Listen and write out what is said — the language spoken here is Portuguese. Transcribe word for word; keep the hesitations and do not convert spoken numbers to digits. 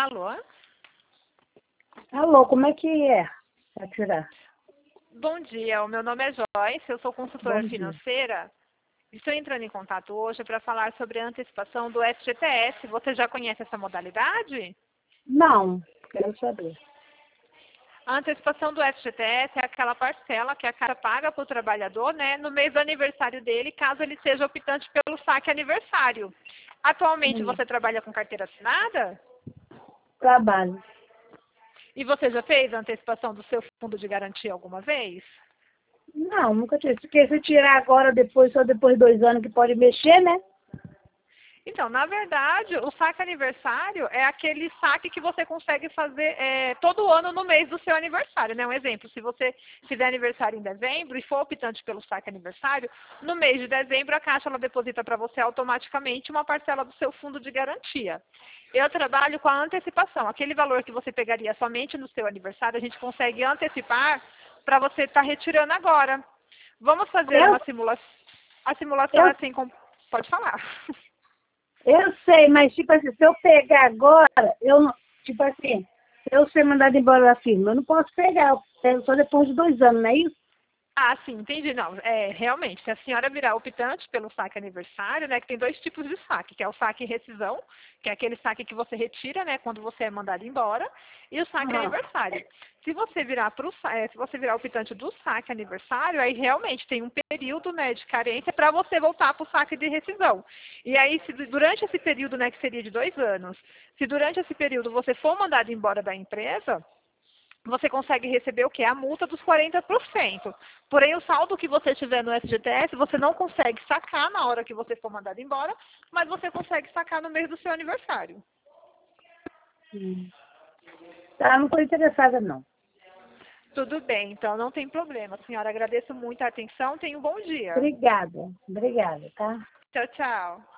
Alô? Alô, como é que é pra tirar? Bom dia, o meu nome é Joyce, eu sou consultora Bom dia. financeira. Estou entrando em contato hoje para falar sobre a antecipação do F G T S. Você já conhece essa modalidade? Não, quero saber. A antecipação do F G T S é aquela parcela que a Caixa paga para o trabalhador, né, no mês do aniversário dele, caso ele seja optante pelo saque aniversário. Atualmente Hum, você trabalha com carteira assinada? trabalho. E você já fez a antecipação do seu fundo de garantia alguma vez? Não, nunca tive. Porque se tirar agora, depois, só depois de dois anos que pode mexer, né? Então, na verdade, o saque aniversário é aquele saque que você consegue fazer é, todo ano no mês do seu aniversário, né? Um exemplo, se você fizer aniversário em dezembro e for optante pelo saque aniversário, no mês de dezembro a Caixa ela deposita para você automaticamente uma parcela do seu fundo de garantia. Eu trabalho com a antecipação, aquele valor que você pegaria somente no seu aniversário, a gente consegue antecipar para você estar retirando agora. Vamos fazer Eu, uma simulação. A simulação é eu, assim, com... pode falar. eu sei, mas tipo assim, se eu pegar agora, eu não, tipo assim, se eu ser mandado embora da firma, eu não posso pegar, eu pego só depois de dois anos, não é isso? Ah, sim, entendi. Não, é, realmente, se a senhora virar optante pelo saque aniversário, né, que tem dois tipos de saque, que é o saque rescisão, que é aquele saque que você retira, né, quando você é mandado embora, e o saque Ah, aniversário. Se você virar pro, sa- é, se você virar optante do saque aniversário, aí realmente tem um período, né, de carência para você voltar para o saque de rescisão. E aí, se durante esse período, né, que seria de dois anos, se durante esse período você for mandado embora da empresa, você consegue receber o quê? A multa dos quarenta por cento. Porém, o saldo que você tiver no F G T S, você não consegue sacar na hora que você for mandado embora, mas você consegue sacar no mês do seu aniversário. hum. Tá, não estou interessada, não. Tudo bem, então não tem problema. Senhora, agradeço muito a atenção. Tenha um bom dia. Obrigada, obrigada, tá? Tchau, tchau.